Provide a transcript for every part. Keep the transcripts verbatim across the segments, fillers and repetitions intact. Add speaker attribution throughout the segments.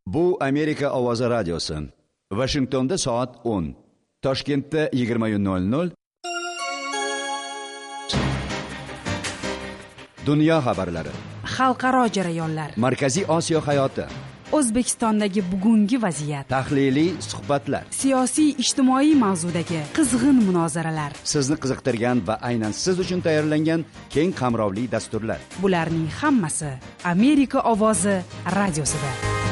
Speaker 1: Bu Amerika ovozi radiosi. Washingtonda soat o'n, Toshkentda yigirma nol nol. Dunyo xabarlari,
Speaker 2: xalqaro jarayonlar,
Speaker 1: Markaziy Osiyo hayoti,
Speaker 2: O'zbekistondagi bugungi vaziyat,
Speaker 1: tahliliy suhbatlar,
Speaker 2: siyosiy ijtimoiy mavzudagi qizg'in munozaralar,
Speaker 1: sizni qiziqtirgan va aynan siz uchun tayyorlangan keng qamrovli dasturlar.
Speaker 2: Bularning hammasi Amerika ovozi radiosida.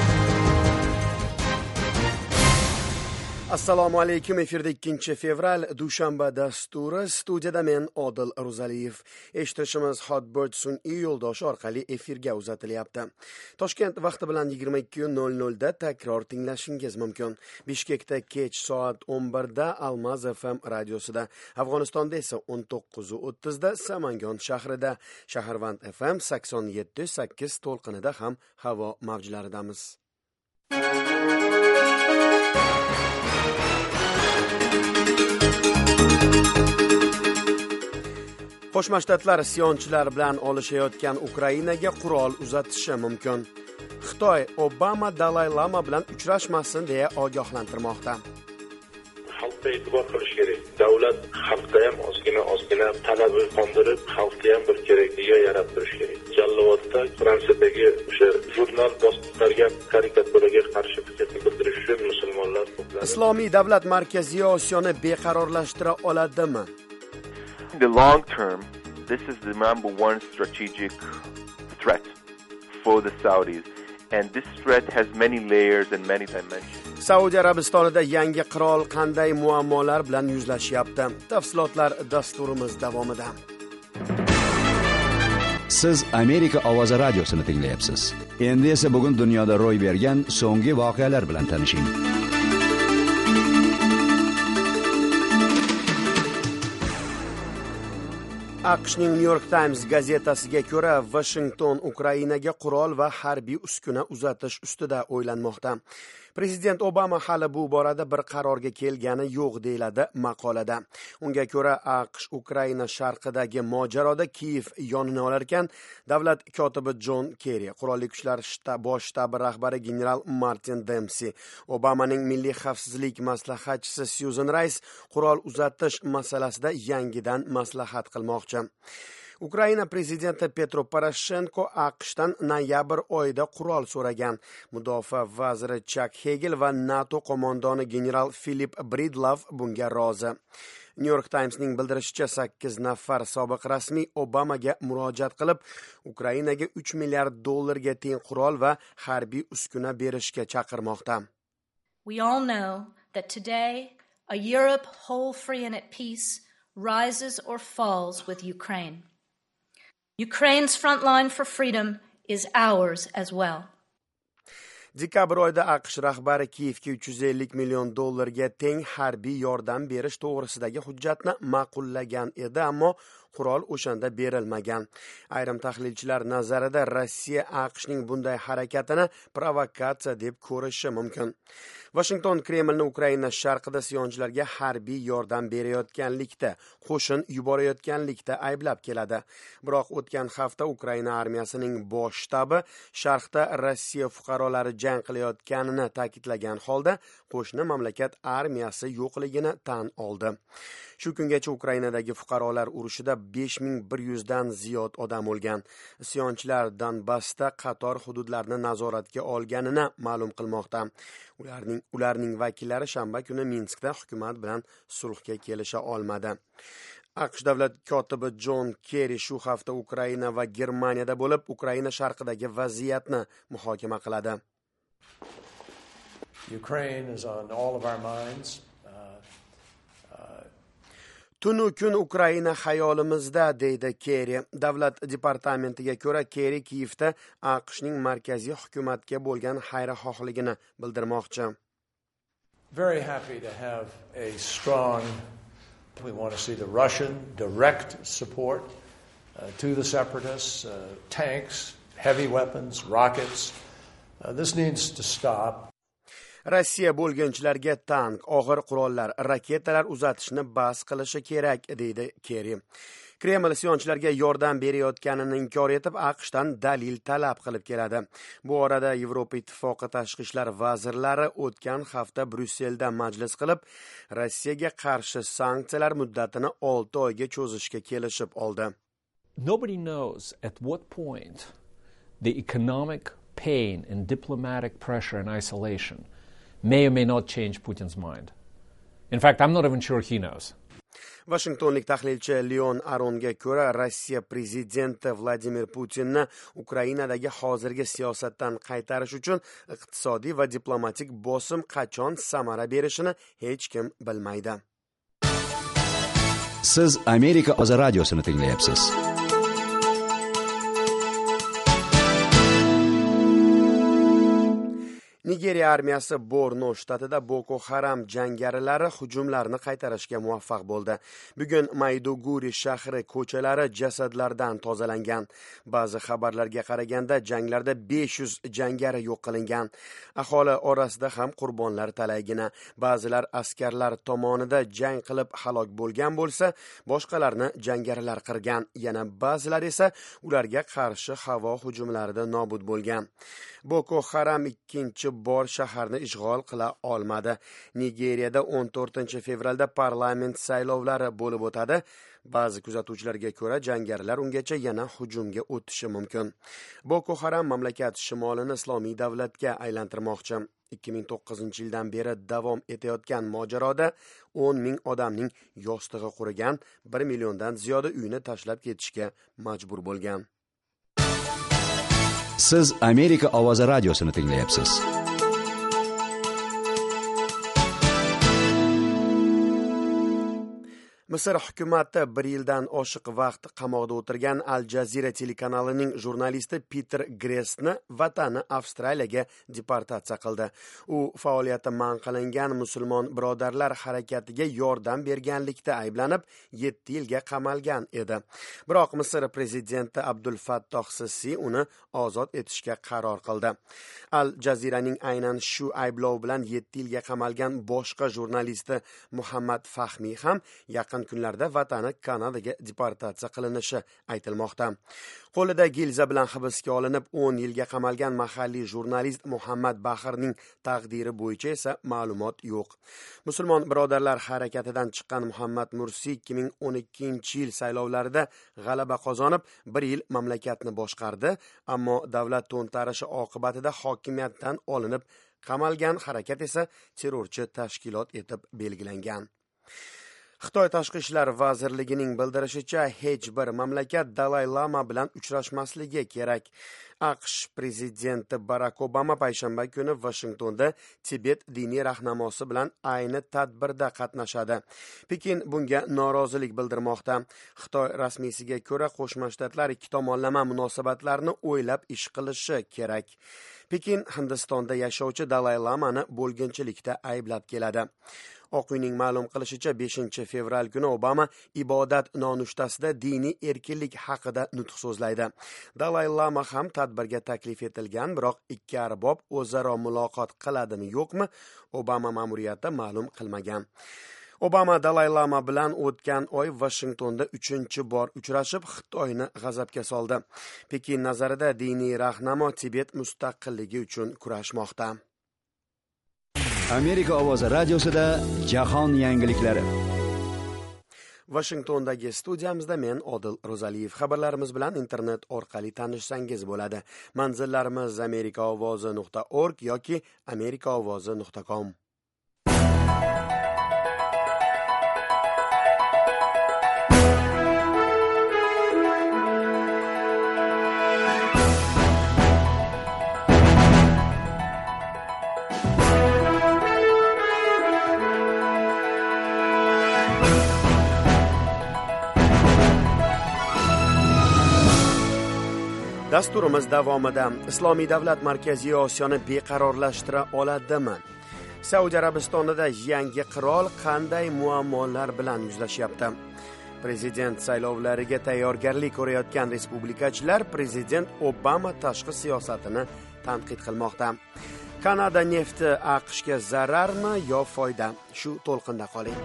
Speaker 3: Assalomu alaykum. Efirda ikkinchi fevral dushanba dasturi. Studiyada men Odil Ro'zaliyev. Eshitishimiz Hotbird sun'iy yo'ldoshi orqali efirga uzatilyapti. Toshkent vaqti bilan yigirma ikki nol nol da takror tinglashingiz mumkin. Bishkekda kech soat o'n bir da Almaz F M radiosida, Afg'onistonda esa o'n to'qqiz o'ttiz da Samangon shahrida, Shaharvand F M sakson yetti sakkiz to'lqinida ham havo mavjlaridamiz. Qo'shma Shtatlar isyonchilar bilan olishayotgan Ukrainaga qurol uzatishi mumkin. Xitoy Obama Dalay Lama bilan uchrashmasin deya ogohlantirmoqda.
Speaker 4: Xalqqa e'tibor qilish kerak. Davlat xalqqa ham ozgina ozgina talabi qondirib, xalqqa ham bir kerakliga yaratirish kerak. Jallovatda Fransiyadagi o'sha jurnal bostirgan karikaturaga qarshi fikrni bildirish uchun musulmonlar to'plandi.
Speaker 3: Islomiy davlat Markaziy Osiyoni beqarorlashtira oladimi?
Speaker 5: In the long term, this is the number one strategic threat for the Saudis, and this threat has many layers and many dimensions.
Speaker 3: Saudiya Arabistonida yangi qirol qanday muammolar bilan yuzlashyapti? Tafsilotlar dasturimiz davomida.
Speaker 1: Siz Amerika ovozi radiosini tinglayapsiz. Endi esa bugun dunyoda ro'y bergan so'nggi voqealar bilan tanishing.
Speaker 3: AQShning New York Times gazetasiga ko'ra, Washington Ukrainaga qurol va harbiy uskuna uzatish ustida o'ylanmoqda. Prezident Obama hali bu borada bir qarorga kelgani yo'q deyiladi maqolada. Unga ko'ra, AQSh Ukraina sharqidagi mojaroda Kiyev yonini olarkan, davlat kotibi John Kerry, qurolli kuchlar shtab bosh shtabi rahbari general Martin Dempsey, Obamaning milliy xavfsizlik maslahatchisi Susan Rice qurol uzatish masalasida yangidan maslahat qilmoqchi. Ukraina prezidenti Petro Poroshenko AQShdan noyabr oyida qurol so'ragan. Mudofaa vaziri Chuck Hagel va NATO qo'mondoni general Philip Breedlove bunga rozi. New York Times'ning bildirishicha, sakkiz nafar sobiq rasmiy Obamaga murojaat qilib, Ukrainaga uch milliard dollarga teng qurol va harbiy uskuna berishga chaqirmoqda.
Speaker 6: We all know that today a Europe whole, free and at peace rises or falls with Ukraine. Ukraine's front line for freedom is ours as well.
Speaker 3: Dekabr oyida AQSh rahbari Kiyevga uch yuz ellik million dollarga teng harbiy yordam berish to'g'risidagi hujjatni ma'qullagan edi, ammo qurol o'shanda berilmagan. Ayrim tahlilchilar nazarida Rossiya AQShning bunday harakatini provokatsiya deb ko'rishi mumkin. Washington Kremlni Ukraina sharqida isyonchilarga harbiy yordam berayotganlikda, qo'shin yuborayotganlikda ayblab keladi. Biroq o'tgan hafta Ukraina armiyasining bosh shtabi sharqda Rossiya fuqarolari jang qilayotganini ta'kidlagan holda, qo'shni mamlakat armiyasi yo'qligini tan oldi. Shu kungacha Ukrainadagi fuqarolar urushida besh ming bir yuz dan ziyod odam o'lgan. Isyonchilar Donbassda qator hududlarni nazoratga olganini ma'lum qilmoqda. Ularning ularning vakillari shanba kuni Minskda hukumat bilan sulhga kelisha olmadi. AQSh davlat kotibi John Kerry shu hafta Ukraina va Germaniyada bo'lib, Ukraina sharqidagi vaziyatni muhokama qiladi.
Speaker 7: Ukraine is on all of our minds.
Speaker 3: Tunu kun Ukraina xayolimizda, deydi Kerry. Davlat departamentiga ko'ra, Kerry Kiyevda AQShning markaziy hukumatga bo'lgan xayrixohligini bildirmoqchi.
Speaker 7: Very happy to have a strong, we want to see the Russian direct support uh, to the separatists, uh, tanks, heavy weapons, rockets. Uh, this needs to stop.
Speaker 3: Rossiya bo'lginchilarga tank, og'ir qurollar, raketalar uzatishni bas qilishi kerak, deydi Kerri. Kreml isyonchilarga yordam berayotganini inkor etib, AQShdan dalil talab qilib keladi. Bu orada Yevropa Ittifoqi tashqi ishlar vazirlari o'tgan hafta Bryusselda majlis qilib, Rossiyaga qarshi sanksiyalar muddatini olti oyga cho'zishga kelishib oldi.
Speaker 8: Nobody knows at what point the economic pain and diplomatic pressure and isolation may or may not change Putin's mind. In fact, I'm not even sure he knows.
Speaker 3: Washingtonlik tahlilchi Leon Aronga ko'ra, Rossiya prezidenti Vladimir Putinni Ukrainadagi hozirgi siyosatdan qaytarish uchun iqtisodiy va diplomatik bosim qachon samara berishini hech kim bilmaydi.
Speaker 1: Siz Amerika Ovozi radiosini tinglayapsiz. Nigeriya armiyasi Borno shtatida Boko Haram jangarilari hujumlarni qaytarishga muvaffaq bo'ldi. Bugun Maiduguri shahri ko'chalari jasadlardan tozalangan. Ba'zi xabarlarga qaraganda janglarda besh yuz jangari yo'q qilingan. Aholi orasida ham qurbonlar talaygina. Ba'zilar askarlar tomonida jang qilib halok bo'lgan bo'lsa, boshqalarni jangarilar qirgan. Yana ba'zilar esa ularga qarshi havo hujumlarida nobud bo'lgan. Boko Haram ikkinchi bor shaharni ishg'ol qila olmadi. Nigeriyada o'n to'rtinchi fevralda parlament saylovlari bo'lib o'tadi. Ba'zi kuzatuvchilarga ko'ra, jangarilar ungacha yana hujumga o'tishi mumkin. Boko Haram mamlakat shimolini islomiy davlatga aylantirmoqchi. ikki ming to'qqizinchi yildan beri davom etayotgan mojaroda o'n ming odamning yostig'i qurigan, bir milliondan ziyodi uyni tashlab ketishga majbur bo'lgan. Siz Amerika Ovozi radiosini tinglayapsiz. Misr hukumati bir yildan oshiq vaqt qamoqda o'tirgan Al Jazeera telekanalining jurnalisti Peter Gressni vatani Avstraliyaga deportatsiya qildi. U faoliyati man qilingan musulmon birodarlar harakatiga yordam berganlikda ayblanib, yetti yilga qamalgan edi. Biroq Misr prezidenti Abdul Fattoh Sisi uni ozod etishga qaror qildi. Al Jazeeraning aynan shu ayblov bilan yetti yilga qamalgan boshqa jurnalisti Muhammad Fahmi ham yaqin kunlarda vatani Kanadaga deportatsiya qilinishi aytilmoqda. Qo'lida gilza bilan hibsga olinib o'n yilga qamalgan mahalliy jurnalist Muhammad Bahrning taqdiri bo'yicha esa ma'lumot yo'q. Musulmon birodarlar harakatidan chiqqan Muhammad Mursi ikki ming o'n ikkinchi yil saylovlarida g'alaba qozonib, bir yil mamlakatni boshqardi, ammo davlat to'ntarishi oqibatida hokimiyatdan olinib qamalgan. Harakat esa terrorchi tashkilot etib belgilangan. Xitoy tashqi ishlar vazirligining bildirishicha, hech bir mamlakat Dalay Lama bilan uchrashmasligi kerak. AQSh prezidenti Barack Obama payshanba kuni Washingtonda Tibet diniy rahnamosi bilan ayni tadbirda qatnashadi. Pekin bunga norozilik bildirmoqda. Xitoy rasmiysiga ko'ra, Qo'shma Shtatlar ikki tomonlama munosabatlarni o'ylab ish qilishi kerak. Pekin Hindistonda yashovchi Dalay Lamani bo'lginchilikda ayblab keladi. Oq uyning ma'lum qilishicha, beshinchi fevral kuni Obama ibodat nonushtasida diniy erkinlik haqida nutq so'zlaydi. Dalay Lama ham tadbirga taklif etilgan, biroq ikki arbob o'zaro muloqot qiladimi yo'qmi, Obama ma'muriyati ma'lum qilmagan. Obama Dalay Lama bilan o'tgan oy Washingtonda uchinchi bor uchrashib, Xitoyni g'azabga soldi. Pekin nazarida diniy rahnamo Tibet mustaqilligi uchun kurashmoqda. Amerika Ovozi radiosida jahon yangiliklari.
Speaker 3: Washingtondagi studiyamizda men Odil Ro'zaliyev. Xabarlarimiz bilan internet orqali tanishsangiz bo'ladi. Manzillarimiz amerika ovozi nuqta org yoki amerika ovozi nuqta com. Dasturimiz davomida Islomiy davlat Markaziy Osiyoni beqarorlashtira oladimi? Saudiya Arabistonida yangi qirol qanday muammolar bilan yuzlashyapti? Prezident saylovlariga tayyorgarlik ko'rayotgan respublikachilar prezident Obama tashqi siyosatini tanqid qilmoqda.
Speaker 1: Kanada nefti AQShga zararmi yo foyda? Shu to'lqinda qoling.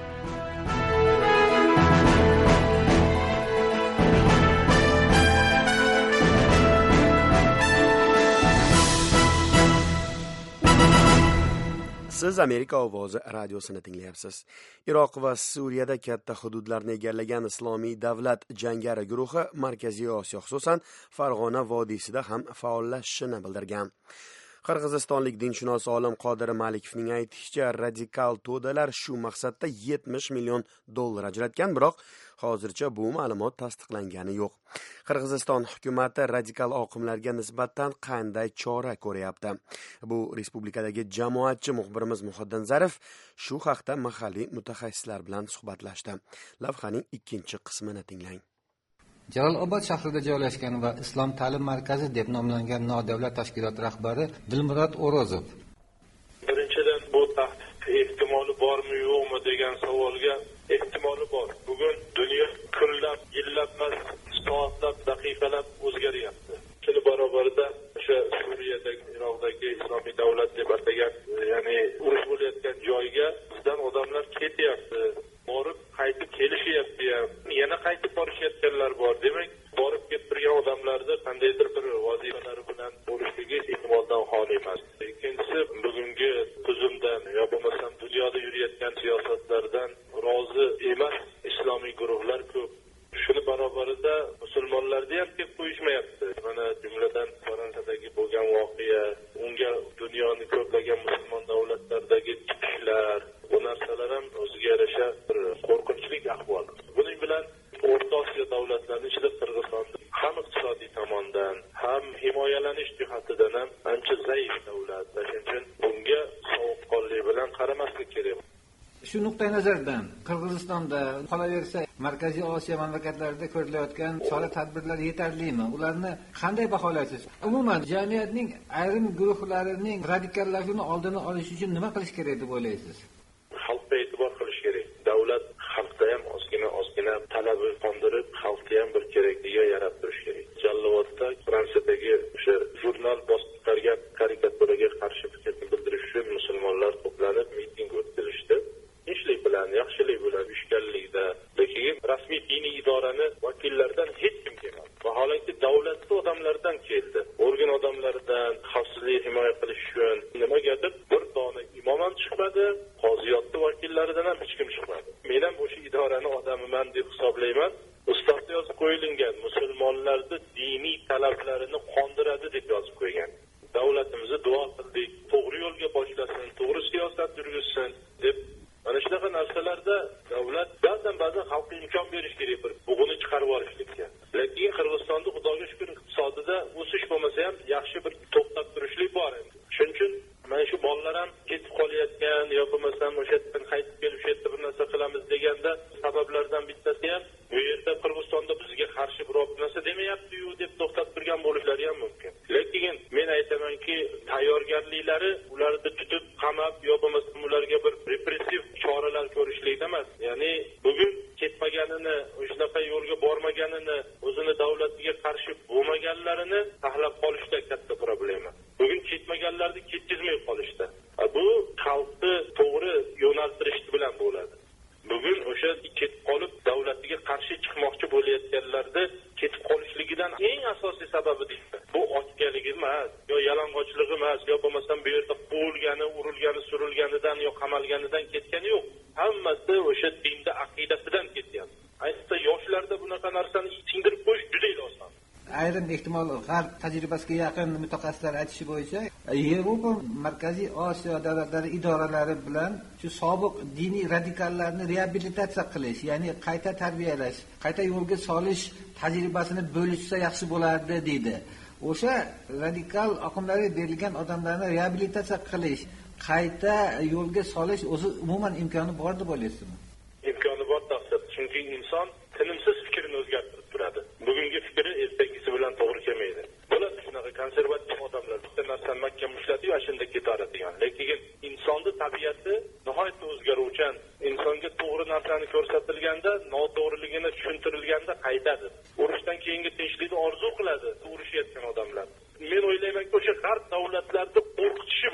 Speaker 1: Siz Amerika ovozi radiosini tinglayapsiz. Iroq va Suriyada katta hududlarni egallagan Islomiy davlat jangari guruhi Markaziy Osiyo, xususan Farg'ona vodiysida ham faollashishini bildirgan. Qirg'izistonlik dinshunos olim Qodir Malikovning aytishicha, radikal to'dalar shu maqsadda yetmish million dollar ajratgan, biroq hozircha bu ma'lumot tasdiqlangani yo'q. Qirg'iziston hukumati radikal oqimlarga nisbatan qanday chora ko'ryapti? Bu respublikadagi jamoatchi muxbirimiz Muhaddin Zarif shu haqda mahalliy mutaxassislar bilan suhbatlashdi. Lavhaning ikkinchi qismini tinglang.
Speaker 9: Jalolobod shahrida joylashgan va Islom ta'lim markazi deb nomlangan nodavlat tashkilot rahbari Dilmurod O'rozov.
Speaker 4: Birinchidan, bu tahdid ehtimoli bormi yo'qmi degan savolga ehtimoli bor. Bugun dunyo kunlab, yillab emas, soatlab, daqiqalab o'zgaryapti. Shuni barobarida o'sha Suriyadagi, Iroqdagi Islomiy davlat deb atalgan, ya'ni urush bo'layotgan joyga bizdan odamlar ketyapti. Borib qaytib kelishyapti ham. Yana qaytib borishayotganlar bor. Demak, borib kelib turgan odamlarda qandaydir bir vazifalari bilan bo'lishligi ehtimoldan xoli emas. Ikkinchisi, bugungi tuzumdan yo bo'lmasam dunyoda yurayotgan siyosatlardan rozi emas islomiy guruhlar ko'p. Shuni barobarida musulmonlarni ham kelib qo'yishmayapti. Mana jumladan Fransiyadagi bo'lgan voqea, unga dunyoning ko'plagan musulmon davlatlaridagi chiqishlar, bu narsalar ham o'ziga yarasha bir qo'rqinchli ahvol. Buning bilan O'rta Osiyo davlatlarining ichida Qirg'iziston ham iqtisodiy tomondan, ham himoyalanish jihatidan ham ancha zaif davlat. Shuning uchun bunga sovuqqonlik bilan qaramaslik kerak.
Speaker 9: Shu nuqtai nazardan Qirg'izistonda qolaversa Markaziy Osiyo mamlakatlarida ko'rilayotgan chora-tadbirlar yetarlimi? Ularni qanday baholaysiz? Umuman jamiyatning ayrim guruhlarining radikallashuvini oldini olish uchun nima qilish kerak deb o'ylaysiz?
Speaker 4: Xalqqa e'tibor qilish kerak. Davlat xalqda ham ozgina ozgina talab qondirib, xalqga ham bir kerakliga yaratib kerak. Jallovodda Fransiyadagi o'sha jurnal bosib chiqargan karikaturaga qarshi fikr bildirish uchun musulmonlar to'planib miting o'tkazishdi. Tinchlik bilan, yaxshilik bilan ishganlikda, lekin rasmiy diniy idorani vakillaridan hech kim kelmadi. Vaholanki davlatli odamlardan keldi. Organ odamlaridan xavfsizlikni himoya qilish uchun nimagadir bir dona imom ham chiqmadi, qoziyotli vakillaridan ham hech kim chiqmadi. Men ham o'sha idorani odamiman deb hisoblayman. Ustoz yozib qo'yilgan, musulmonlarni diniy talablarini qondiradi deb yozib qo'ygan. Davlatimizni duo qildik, to'g'ri yo'lga boshlasin, to'g'ri siyosat yurgizsin deb. Mana shunaqa narsalarda davlat ba'zan ba'zan xalqqa imkon berish kerak, bir bug'uni chiqarib olishlikka. Lekin Qirg'izistonda xudoga shukr iqtisodida o'sish bo'lmasa ham yaxshi bir to'xtab turishlik bor endi. Shuning uchun mana shu bolalar ham ketib qolayotgan yo bo'lmasam o'sha yerdan qaytib kelib shu yerda bir narsa qilamiz deganda sabablardan bittasi ham bu yerda Qirg'izistonda bizga qarshi biror narsa demayapti-yu deb to'xtab turgan bo'lishlari ham mumkin. Lekin men aytamanki, tayyorgarliklari ularni tutib qamab yo bo'lmasam ularga bir repressiv choralar ko'rishlikda emas. Ya'ni bugun ketmaganini, o'shanaqa yo'lga bormaganini, o'zini davlatiga qarshi bo'lmaganlarini tahlab qolishda katta problema. Bugun ketmaganlarni ketkizmay qolishda. Bu xalqni to'g'ri yo'naltirish bilan bo'ladi. Bugun o'sha ketib qolib davlatiga qarshi chiqmoqchi bo'layotganlarda ketib qolishligidan eng asosiy sababi deydi. Bu ochganligi emas, yo yalang'ochligi emas, yo bo'lmasam bu yerda qo'lgani, urilgani, surilganidan yo qamalganidan ketgani yo'q. Hammasi o'sha dinda aqidasidan ketyapti. Ayniqsa yoshlarda bunaqa narsani singdirib qo'yish juda oson.
Speaker 9: Ayrim ehtimol g'arb tajribasiga yaqin mutaxassislar aytishi bo'yicha Yevropa Markaziy Osiyo davlatlari idoralari bilan shu sobiq diniy radikallarni reabilitatsiya qilish, ya'ni qayta tarbiyalash, qayta yo'lga solish tajribasini bo'lishsa yaxshi bo'lardi deydi. O'sha radikal oqimlarga berilgan odamlarni reabilitatsiya qilish, qayta yo'lga solish o'zi umuman imkoni bor deb o'ylaysizmi?
Speaker 4: Imkoni bor taqdir. Chunki inson tinimsiz fikrini o'zgartirib turadi. Bugungi fikri ertagisi bilan to'g'ri kelmaydi. Bo'ladi shunaqa konservativ odamlar bitta narsani mahkam ushlatib, ashunda ketaradigan. Lekin insonning tabiati nihoyatda o'zgaruvchan. Insonga to'g'ri narsani ko'rsatilganda, noto'g'riligini tushuntirilganda qaytadi. Urushdan keyingi tinchlikni orzu qiladi urushayotgan odamlar. Men o'ylaymanki, o'sha g'arb davlatlarida qo'rqitishi bu.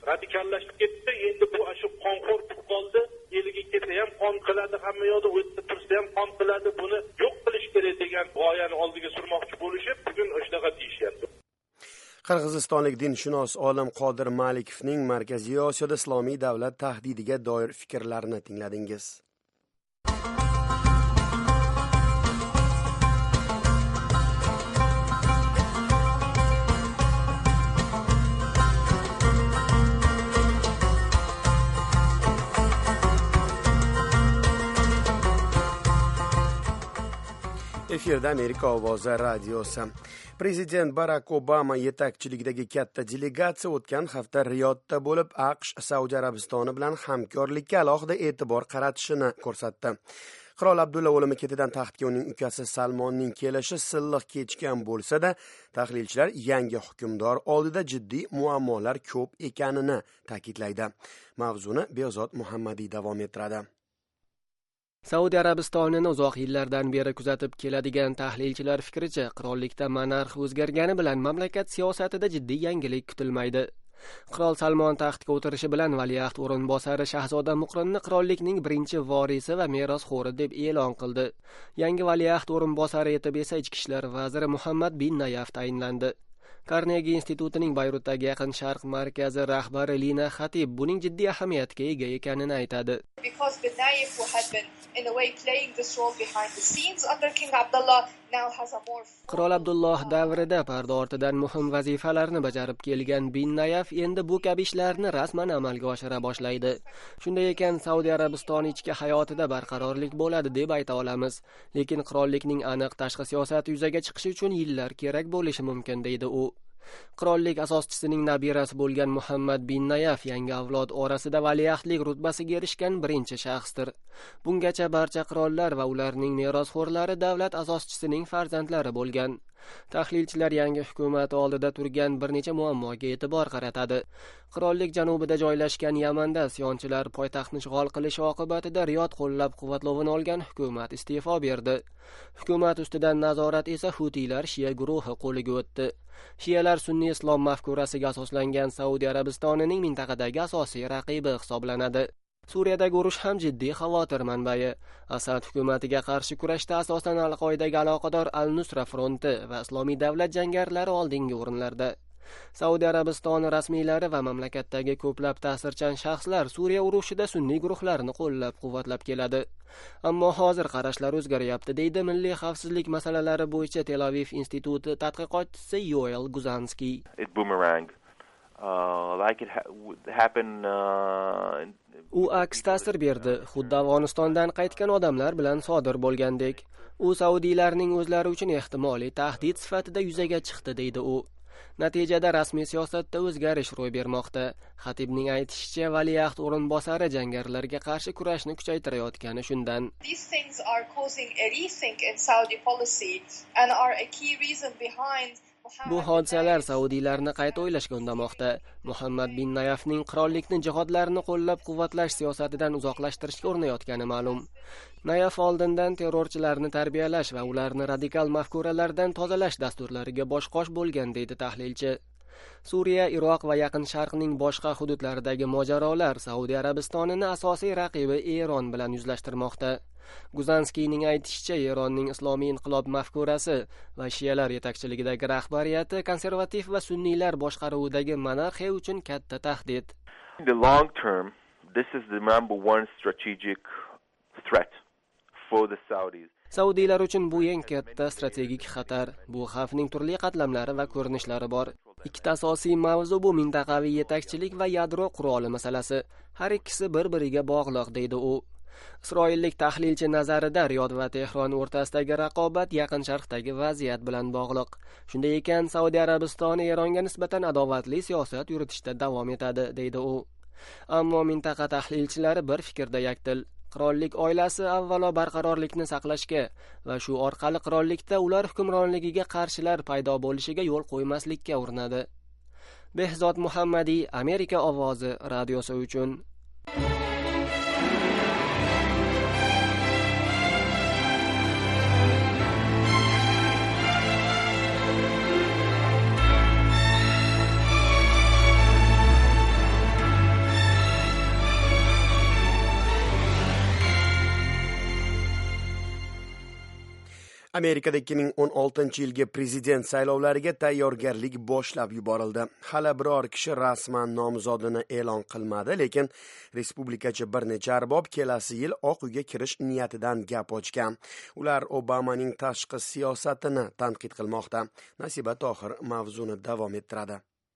Speaker 4: radikallashib ketdi. Endi bu shu qonxo'r qoldi. Eliga kelsa ham qon qiladi, hamma yoqda o'tib tursa ham qon qiladi. Buni yo'q qilish kerak degan g'oyani oldiga surmoqchi bo'lishib, bugun o'shanaqa deyishyapti.
Speaker 1: Qirg'izistonlik dinshunos olim Qodir Malikovning Markaziy Osiyoda islomiy davlat tahdidiga doir fikrlarini tingladingiz. Efirda Amerika ovozi radiosi. Prezident Barack Obama yetakchiligidagi katta delegatsiya o'tgan hafta Riyodda bo'lib, AQSh Saudiya Arabistoni bilan hamkorlikka alohida e'tibor qaratishini ko'rsatdi. Qirol Abdulla o'limi ketidan taxtga uning ukasi Salmonning kelishi silliq kechgan bo'lsa-da, tahlilchilar yangi hukmdor oldida jiddiy muammolar ko'p ekanini ta'kidlaydi. Mavzuni Behzod Muhammadiy davom ettiradi.
Speaker 10: Saudiya Arabistonini uzoq yillardan beri kuzatib keladigan tahlilchilar fikricha, qirollikda monarx o'zgargani bilan mamlakat siyosatida jiddiy yangilik kutilmaydi. Qirol Salmon taxtga o'tirishi bilan valiahd o'rinbosari Shahzoda Muqrinni qirollikning birinchi vorisi va merosxo'ri deb e'lon qildi. Yangi valiahd o'rinbosari etib esa ichki ishlar vaziri Muhammad bin Nayaf tayinlandi. Carnegie institutining Bayrutdagi Yaqin Sharq markazi rahbari Lina Xatib buning jiddiy ahamiyatga ega ekanini aytadi.
Speaker 11: Because bin Nayef who had been in a way playing this role behind the scenes under King Abdullah now has a more
Speaker 10: Qirol Abdulloh davrida parda ortidan muhim vazifalarni bajarib kelgan bin Nayaf endi bu kabi ishlarni rasman amalga oshira boshlaydi. Shunday ekan Saudiya Arabistoni ichki hayotida barqarorlik bo'ladi deb ayta olamiz, lekin qirollikning aniq tashqi siyosati yuzaga chiqishi uchun yillar kerak bo'lishi mumkin deydi u. Qirollik asoschisining nabirasi bo'lgan Muhammad bin Nayaf yangi avlod orasida valiahdlik rutbasiga erishgan birinchi shaxsdir. Bungacha barcha qirollar va ularning merosxo'rlari davlat asoschisining farzandlari bo'lgan. Tahlilchilar yangi hukumat oldida turgan bir necha muammoga e'tibor qaratadi. Qirollik janubida joylashgan Yamanda isyonchilar poytaxtni ishg'ol qilish oqibatida Riyod qo'llab-quvvatlovini olgan hukumat iste'fo berdi. Hukumat ustidan nazorat esa Hutilar Shia guruhi qo'liga o'tdi. Shialar sunniy islom mafkurasiga asoslangan Saudiya Arabistonining mintaqadagi asosiy raqibi hisoblanadi. Suriyadagi urush ham jiddiy xavotir manbai. Asad hukumatiga qarshi kurashda asosan Al-Qoidaga aloqador Al-Nusra fronti va Islomiy davlat jangarilari oldingi o'rinlarda. Saudiya Arabistoni rasmiylari va mamlakatdagi ko'plab ta'sirchan shaxslar Suriya urushida sunniy guruhlarni qo'llab-quvvatlab keladi. Ammo hozir qarashlar o'zgaryapti, deydi Milliy xavfsizlik masalalari bo'yicha Tel Aviv instituti tadqiqotchisi Yoel Guzanskiy.
Speaker 5: It boomerang. Uh, like it ha happen uh,
Speaker 10: U aks ta'sir berdi, xuddi Afg'onistondan qaytgan odamlar bilan sodir bo'lgandek. U saudiylarning o'zlari uchun ehtimoliy tahdid sifatida yuzaga chiqdi, deydi u. Natijada rasmiy siyosatda o'zgarish ro'y bermoqda. Xatibning aytishicha, valiahd o'rinbosari jangarilarga qarshi kurashni kuchaytirayotgani shundan.
Speaker 11: These things are causing a rethink in Saudi policy and are a key reason behind
Speaker 10: Bu hodisalar saudiylarni qayta o'ylashga undamoqda. Muhammad bin Nayafning qirollikni jihodlarini qo'llab-quvvatlash siyosatidan uzoqlashtirishga urinayotgani ma'lum. Nayaf oldindan terrorchilarni tarbiyalash va ularni radikal mafkuralardan tozalash dasturlariga bosh-qosh bo'lgan, deydi tahlilchi. Suriya, Iroq va Yaqin Sharqning boshqa hududlaridagi mojarolar Saudiya Arabistonini asosiy raqibi Eron bilan yuzlashtirmoqda. Guzanskiyning aytishicha, Eronning islomiy inqilob mafkurasi va shiyalar yetakchiligidagi rahbariyati konservativ va sunniylar boshqaruvidagi monarxiya uchun katta tahdid.
Speaker 5: In the long term, this is the number one strategic threat for the Saudis.
Speaker 10: Saudiylar uchun bu eng katta strategik xatar. Bu xavfning turli qatlamlari va ko'rinishlari bor. Ikkita asosiy mavzu bu mintaqaviy yetakchilik va yadro quroli masalasi. Har ikkisi bir-biriga bog'liq, deydi u. Isroillik tahlilchi nazarida Riyod va Tehron o'rtasidagi raqobat Yaqin Sharqdagi vaziyat bilan bog'liq. Shunday ekan, Saudiya Arabistoni Eronga nisbatan adovatli siyosat yuritishda davom etadi, deydi u. Ammo mintaqa tahlilchilari bir fikrda yakdil. Qirollik oilasi avvalo barqarorlikni saqlashga va shu orqali qirollikda ular hukmronligiga qarshilar paydo bo'lishiga yo'l qo'ymaslikka urinadi. Behzod Muhammadiy, Amerika ovozi radiosi uchun.
Speaker 1: Amerikada ikki ming o'n oltinchi yilgi prezident saylovlariga tayyorgarlik boshlab yuborildi. Hali biror kishi rasman nomzodini e'lon qilmadi, lekin respublikachi bir necha arbob kelasi yil Oq uyga kirish niyatidan gap ochgan. Ular Obamaning tashqi siyosatini tanqid qilmoqda. Nasiba Tohir mavzuni davom ettiradi.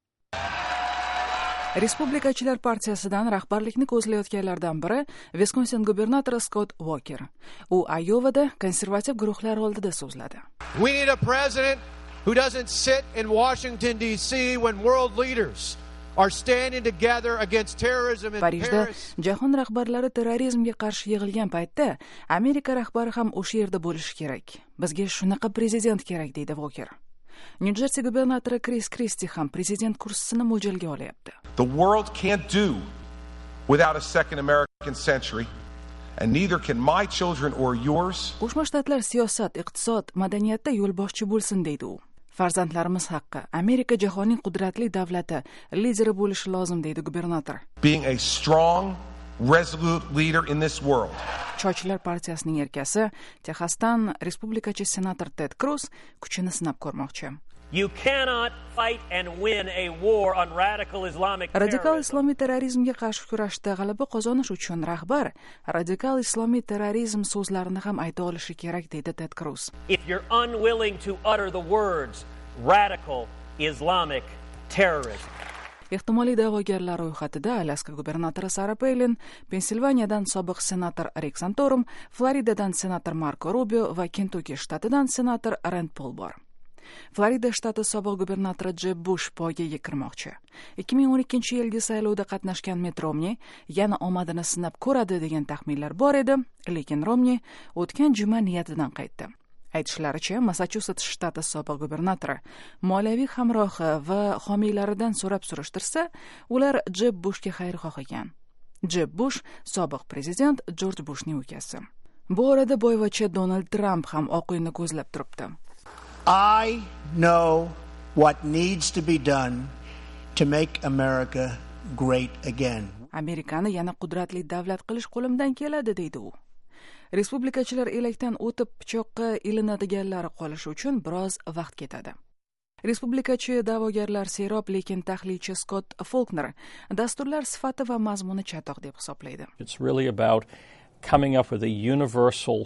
Speaker 2: Respublikachilar partiyasidan rahbarlikni ko'zlayotganlardan biri Wisconsin gubernatori Scott Walker. U Iowada konservativ guruhlar oldida so'zladi.
Speaker 12: We need a president who doesn't sit in Washington D C when world leaders are standing together against terrorism in
Speaker 2: Parijda
Speaker 12: Paris.
Speaker 2: jahon rahbarlari terrorizmga qarshi yig'ilgan paytda Amerika rahbari ham o'sha yerda bo'lishi kerak. Bizga shunaqa prezident kerak, deydi Walker. Nyu-Jersi gubernatori Chris Christie ham prezident kursisini mo'ljalga olyapti.
Speaker 13: The world can't do without a second American century, and neither can my children or yours.
Speaker 2: Qo'shma Shtatlar siyosat, iqtisod, madaniyatda yo'lboshchi bo'lsin, deydi u. Farzandlarimiz haqqi, Amerika jahonning qudratli davlati, lideri bo'lishi lozim, deydi gubernator.
Speaker 13: Being a strong, resolute leader in this world.
Speaker 2: Chochilar partiyasining erkasi, Texasdan respublikachi senator Ted Cruz kuchini sinab ko'rmoqchi.
Speaker 14: You cannot fight and win a war on radical Islamic terrorism.
Speaker 2: Radikal islomiy terrorizmga qarshi kurashda g'alaba qozonish uchun rahbar radikal islomiy terrorizm so'zlarini ham ayta olishi kerak, deydi Ted Cruz.
Speaker 14: If you're unwilling to utter the words radical Islamic terrorism.
Speaker 2: Ehtimoliy da'vogarlar ro'yxatida Alaska gubernatori Sarah Palin, Pensilvaniyadan sobiq senator Rick Santorum, Floridadan senator Marco Rubio va Kentucky shtatidan senator Rand Paul bor. Florida shtati sobiq gubernatori Jeb Bush poygaga kirmoqchi. ikki ming o'n ikkinchi yilgi saylovda qatnashgan Mitt Romney yana omadini sinab ko'radi degan taxminlar bor edi, lekin Romney o'tgan juma niyatidan qaytdi. Aytishlaricha, Massachusets shtati sobiq gubernatori moliyaviy hamrohi va homiylaridan so'rab surishtirsa, ular Jeb Bushga xayrixoh ekan. Jeb Bush sobiq prezident George Bushning ukasi. Bu orada boyvacha Donald Trump ham Oq uyni ko'zlab turibdi.
Speaker 15: I know what needs to be done to make America great again.
Speaker 2: Amerikani yana qudratli davlat qilish qo'limdan keladi, deydi u. Respublikachilar elakdan o'tib pichoqqa ilinadiganlari qolishi uchun biroz vaqt ketadi. Respublikachi da'vogarlar serob, lekin tahlilchi Scott Faulkner dasturlar sifati va mazmuni chatoq deb hisoblaydi.
Speaker 8: It's really about coming up with a universal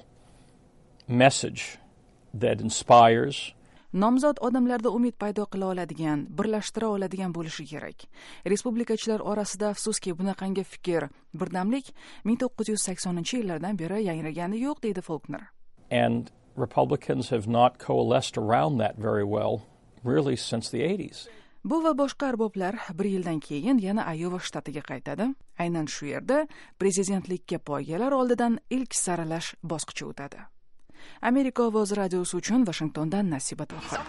Speaker 8: message that inspires.
Speaker 2: Nomzod odamlarda umid paydo qila oladigan, birlashtira oladigan bo'lishi kerak. Respublikachilar orasida afsuski bunaqangi fikr, birdamlik ming to'qqiz yuz saksoninchi yillardan beri yangragani yo'q, deydi Faulkner.
Speaker 8: And Republicans have not coalesced around that very well really since the eighties.
Speaker 2: Bu va boshqa arboblar bir yildan keyin yana Iowa shtatiga qaytadi. Aynan shu yerda prezidentlikka poygalar oldidan ilk saralash bosqichi o'tadi. Amerika ovozi radiosi uchun Washingtondan Nasiba Tohir.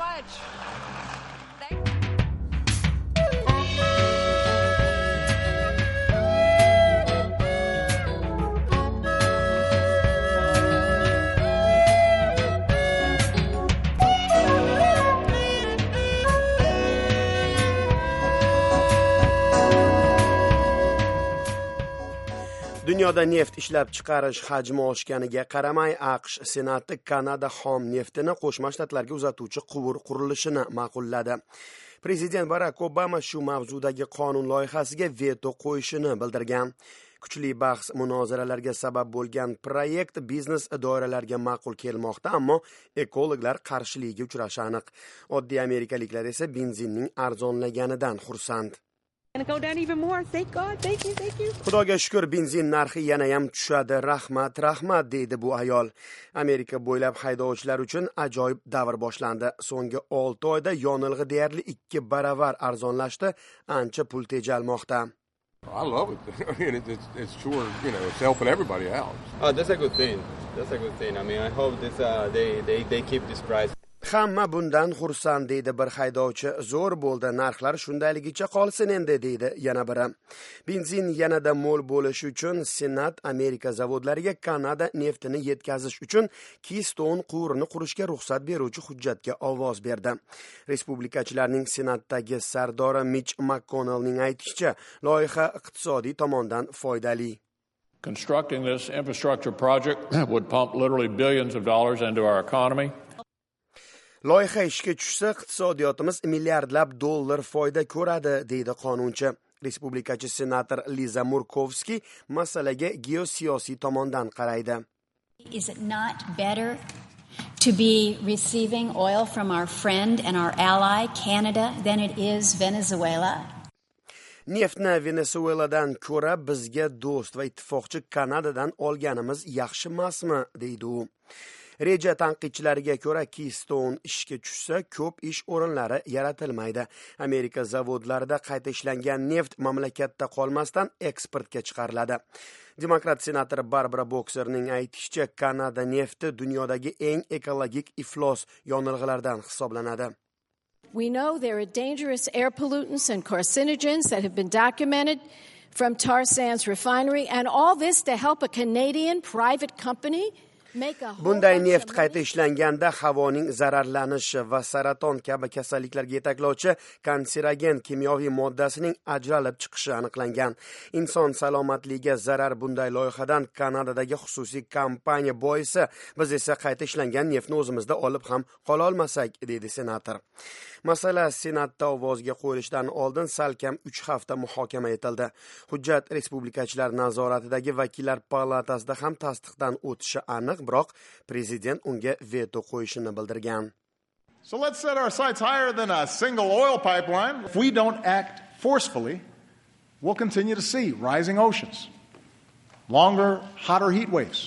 Speaker 1: Dunyoda neft ishlab chiqarish hajmi oshganiga qaramay, AQSh Senati Kanada xom neftini Qo'shma Shtatlarga uzatuvchi quvur qurilishini ma'qulladi. Prezident Barack Obama shu mavzudagi qonun loyihasiga veto qo'yishini bildirgan. Kuchli bahs munozaralarga sabab bo'lgan proyekt biznes doiralariga ma'qul kelmoqda, ammo ekologlar qarshiligiga uchrashi aniq. Oddiy amerikaliklar esa benzinning arzonlaganidan xursand.
Speaker 16: Go down even more. Thank God. Thank you. Thank you.
Speaker 1: Xudoga shukr, benzin narxi yana ham tushadi. Rahmat, rahmat, deydi bu ayol. Amerika bo'ylab haydovchilar uchun ajoyib davr boshlandi. So'nggi olti oyda yonilg'i deyarli ikki baravar arzonlashdi, ancha pul tejalmoqda.
Speaker 17: I love it. I mean, it's, it's sure, you know, it's helping everybody out.
Speaker 18: Oh, that's a good thing. That's a good thing. I mean, I hope this, uh, they, they, they keep this price.
Speaker 1: Hamma bundan xursand, deydi bir haydovchi. Zo'r bo'ldi, narxlar shundayligicha qolsin endi, deydi yana biri. Benzin yanada mo'l bo'lishi uchun Senat Amerika zavodlariga Kanada neftini yetkazish uchun Keystone quvurini qurishga ruxsat beruvchi hujjatga ovoz berdi. Respublikachilarning Senatdagi sardori Mitch McConnellning aytishicha, loyiha iqtisodiy tomondan foydali.
Speaker 19: Constructing this infrastructure project would pump literally billions of dollars into our economy.
Speaker 1: Loyiha ishga tushsa, iqtisodiyotimiz milliardlab dollar foyda ko'radi, deydi qonunchi. Respublikachi senator Liza Murkowski masalaga geosiyosiy tomondan qaraydi.
Speaker 20: Is it not better to be receiving oil from our friend and our ally Canada than it is Venezuela?
Speaker 1: Neftni Venezueladan ko'ra bizga do'st va ittifoqchi Kanadadan olganimiz yaxshi emasmi, deydi u. Reja tanqidchilariga ko'ra Keystone ishga tushsa, ko'p ish o'rinlari yaratilmaydi. Amerika zavodlarida qayta ishlangan neft mamlakatda qolmasdan eksportga chiqariladi. Demokrat senator Barbara Boxerning aytishicha, Kanada nefti dunyodagi eng ekologik iflos yonilg'ilardan hisoblanadi.
Speaker 21: We know there are dangerous air pollutants and carcinogens that have been documented from tar sands refinery, and all this to help a Canadian private company.
Speaker 1: Bunday neft qayta ishlanganda havoning zararlanishi va saraton kabi kasalliklarga yetaklovchi kanserogen kimyoviy moddasining ajralib chiqishi aniqlangan. Inson salomatligiga zarar bunday loyihadan Kanadadagi xususiy kompaniya boisi biz esa qayta ishlangan neftni o'zimizda olib ham qola olmasak, dedi senator. Masala senatda ovozga qo'yilishdan oldin salkam uch hafta muhokama etildi. Hujjat respublikachilar nazoratidagi vakillar palatasida ham tasdiqdan o'tishi aniq, biroq prezident unga veto qo'yishini bildirgan.
Speaker 22: So let's set our sights higher than a single oil pipeline. If we don't act forcefully, we'll continue to see rising oceans, longer, hotter heat waves.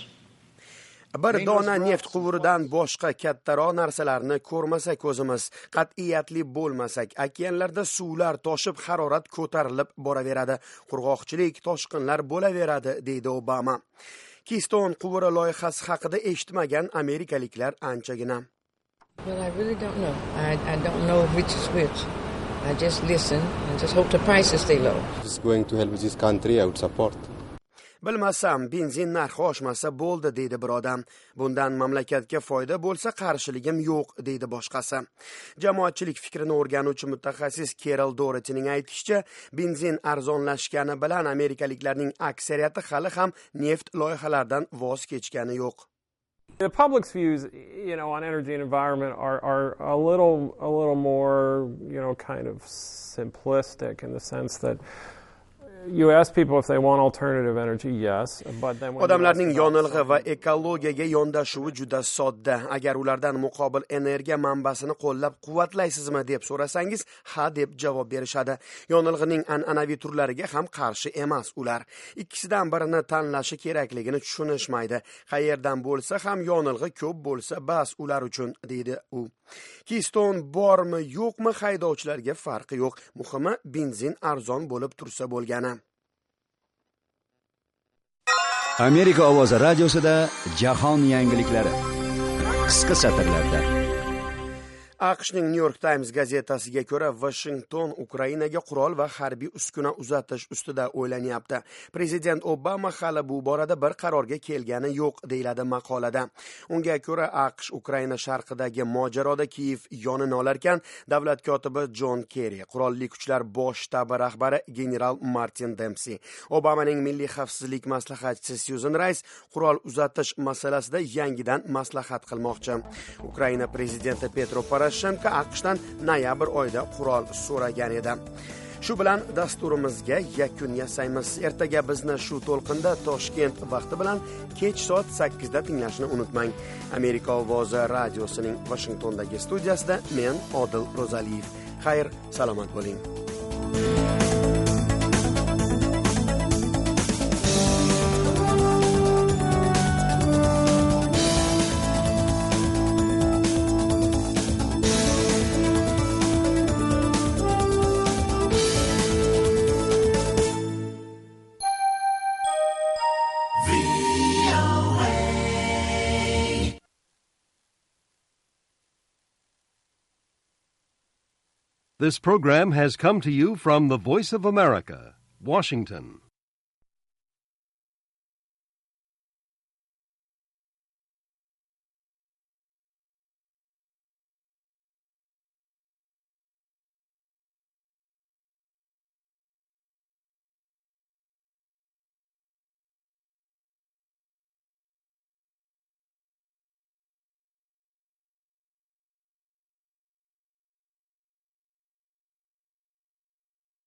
Speaker 1: Bir dona neft quvuridan boshqa kattaroq narsalarni ko'rmasak o'zimiz, qat'iyatli bo'lmasak, okeanlarda suvlar toshib, harorat ko'tarilib boraveradi, qurg'oqchilik, toshqinlar bo'laveradi, deydi Obama. Keystone quvuri loyihasi haqida eshitmagan amerikaliklar anchagina.
Speaker 23: Well, I really don't know. I, I don't know which is which. I just listen and just hope the prices stay low.
Speaker 18: It's going to help this country, I would support.
Speaker 1: Bilmasam, benzin narxi oshmasa bo'ldi, deydi bir odam. Bundan mamlakatga foyda bo'lsa qarshiligim yo'q, deydi boshqasi. Jamoatchilik fikrini o'rganuvchi mutaxassis Carol Doherty'ning aytishicha, benzin arzonlashgani bilan amerikaliklarning aksariyati hali ham neft loyihalaridan voz kechgani yo'q.
Speaker 24: The public's views, you know, on energy and environment are are a little a little more, you know, kind of simplistic in the sense that you ask people if they want alternative energy, yes, but then when
Speaker 1: odamlarning yonilg'i va ekologiyaga yondashuvi juda sodda. Agar ulardan muqobil energiya manbasini qo'llab-quvvatlaysizmi deb so'rasangiz, ha deb javob berishadi. Yonilg'ining an'anaviy turlariga ham qarshi emas ular. Ikkisidan birini tanlashi kerakligini tushunishmaydi. Qayerdan bo'lsa ham yonilg'i ko'p bo'lsa bas ular uchun, deydi u. Keystone bormi, yo'qmi, haydovchilarga farqi yo'q. Muhimi benzin arzon bo'lib tursa bo'lgani.
Speaker 25: Amerika ovozi radiosida jahon yangiliklari qisqa satrlarda.
Speaker 1: AQShning New York Times gazetasiga ko'ra, Washington Ukrainaga qurol va harbiy uskuna uzatish ustida o'ylanyapti. Prezident Obama hali bu borada bir qarorga kelgani yo'q, deyiladi maqolada. Unga ko'ra, AQSh Ukraina sharqidagi mojaroda Kiyev yonini olarkan, davlat kotibi John Kerry, qurolli kuchlar bosh shtabi rahbari general Martin Dempsey, Obamaning milliy xavfsizlik maslahatchisi Susan Rice qurol uzatish masalasida yangidan maslahat qilmoqchi. Ukraina prezidenti Petro Poroshenko AQShdan noyabr oyida qurol so'ragan edi. Shu bilan dasturimizga yakun yasaymiz. Ertaga bizni shu to'lqinda Toshkent vaqti bilan kech soat sakkizda tinglashni unutmang. Amerika ovozi radiosining Washingtondagi studiyasida men Odil Ro'zaliyev. Xayr, salomat bo'ling.
Speaker 26: This program has come to you from the Voice of America, Washington.